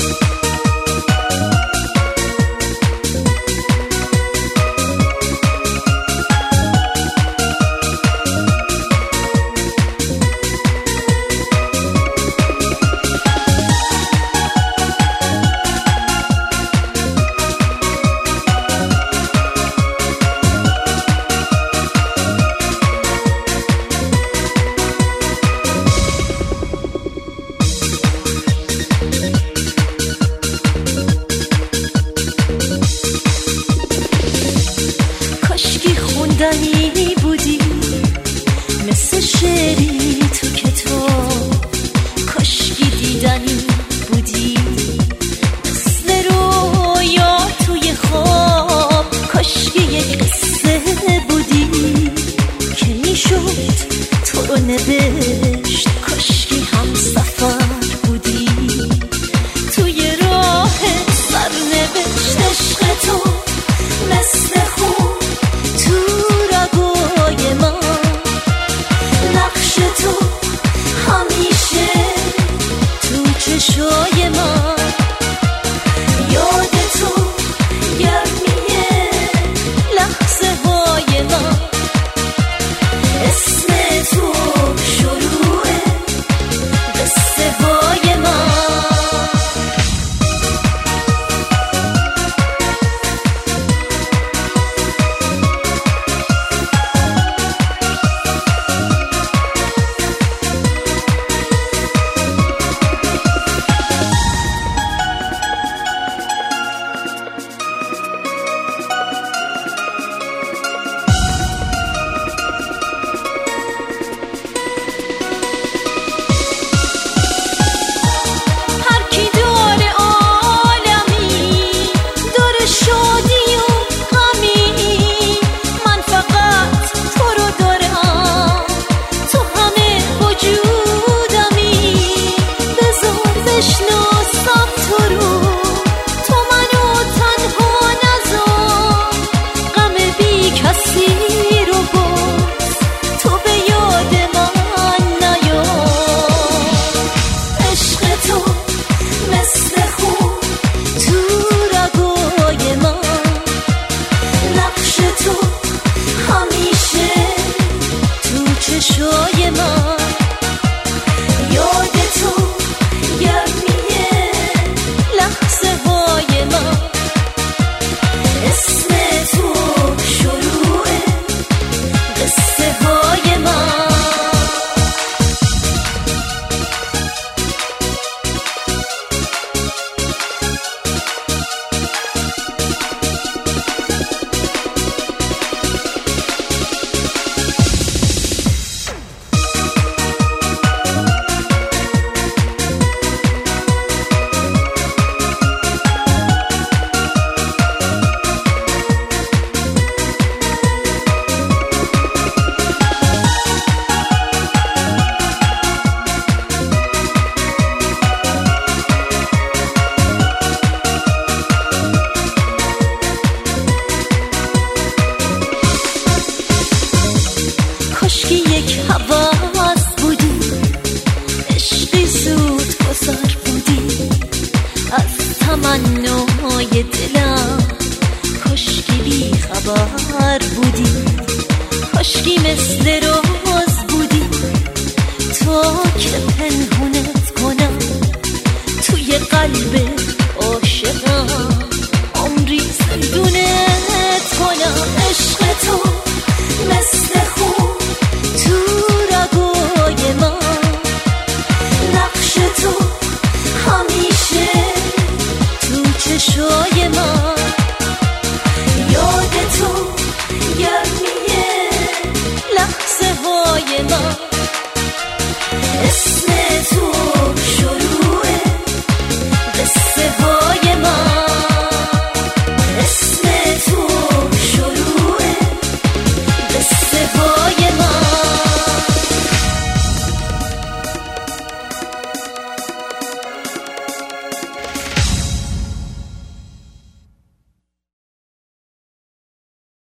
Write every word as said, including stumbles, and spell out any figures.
خوندنی بودی مثل شعری تو کتاب، کاشکی دیدنی بودی مثل رویا توی خواب، کاشکی یک قصه بودی که میشد تو رو نوشت، کاشکی هم سفر بودی توی راه سرنوشت. عشق تو مثل خون تو رگای من، نقش تو همیشه تو چشای من، یاد تو گرمیه لحظه های من، اسم تو شروع قصه های من. چشای من، یاد تو گرمیه لحظه های من، اسم تو شروع قصه های من. کاشکی یک حواس بودی، عشقی زود گذر بودی از تمنای دلم، کاشکی بی خبر بودی، کاشکی مثل راز بودی تا که پنهونت کنم توی قلب